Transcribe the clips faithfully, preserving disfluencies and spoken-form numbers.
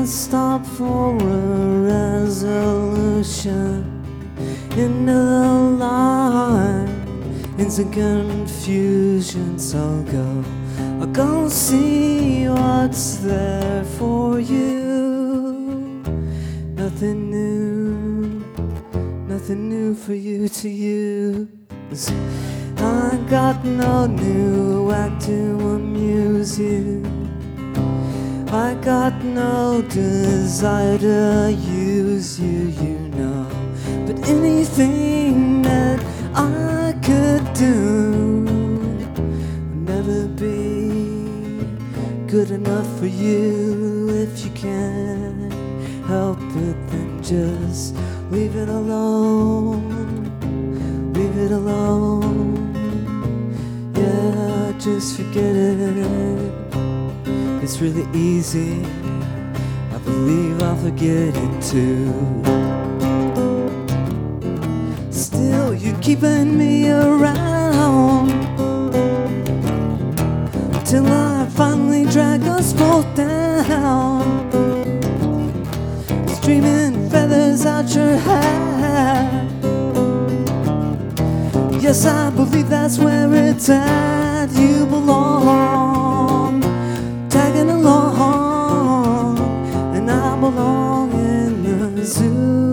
can't stop for a resolution. Into the line, into confusion. So I'll go, I'll go see what's there for you. Nothing new, nothing new for you to use. I got no new act to amuse you. I got no desire to use you, you know. But anything that I could do would never be good enough for you. If you can't help it, then just leave it alone. Leave it alone. Yeah, just forget it. It's really easy. I believe I'll forget it too. Still, you're keeping me around till I finally drag us both down. Streaming feathers out your hat. Yes, I believe that's where it's at. You belong, tagging along, and I belong in the zoo.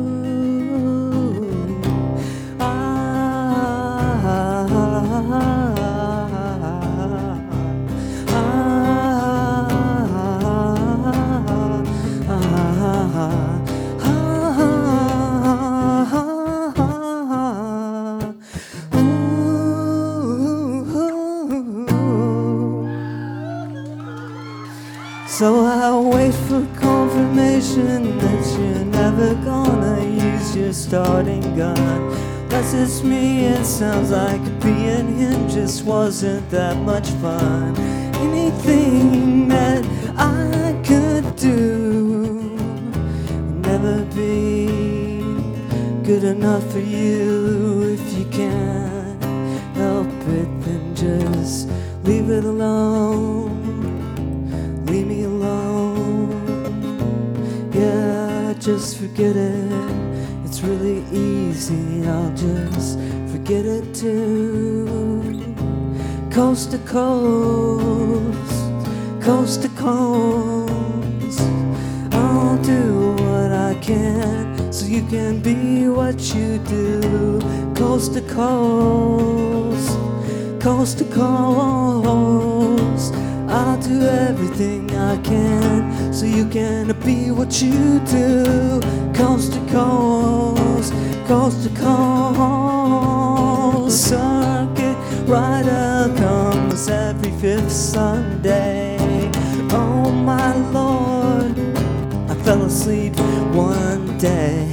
So I wait for confirmation that you're never gonna use your starting gun. That's just me, it sounds like being him just wasn't that much fun. Anything that I could do would never be good enough for you. If you can't help it, then just leave it alone. Leave me alone. Yeah, just forget it. It's really easy. I'll just forget it too. Coast to coast, coast to coast. I'll do what I can so you can be what you do. Coast to coast, coast to coast. I'll do everything I can so you can be what you do. Coast to coast, coast to coast. Circuit rider comes every fifth Sunday. Oh my Lord, I fell asleep one day.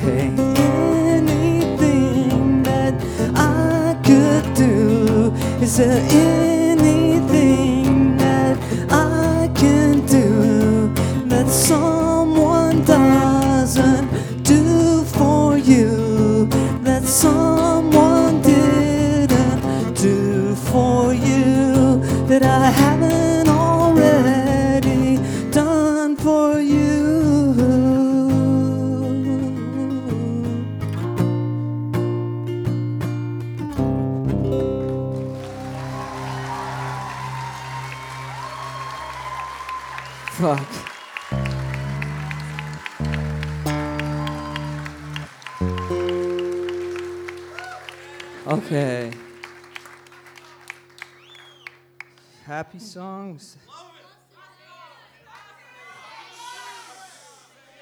Anything that I could do, is there anything that I can do that someone doesn't do for you, that someone didn't do for you, that I haven't already done for you? Fuck. Okay. Happy songs.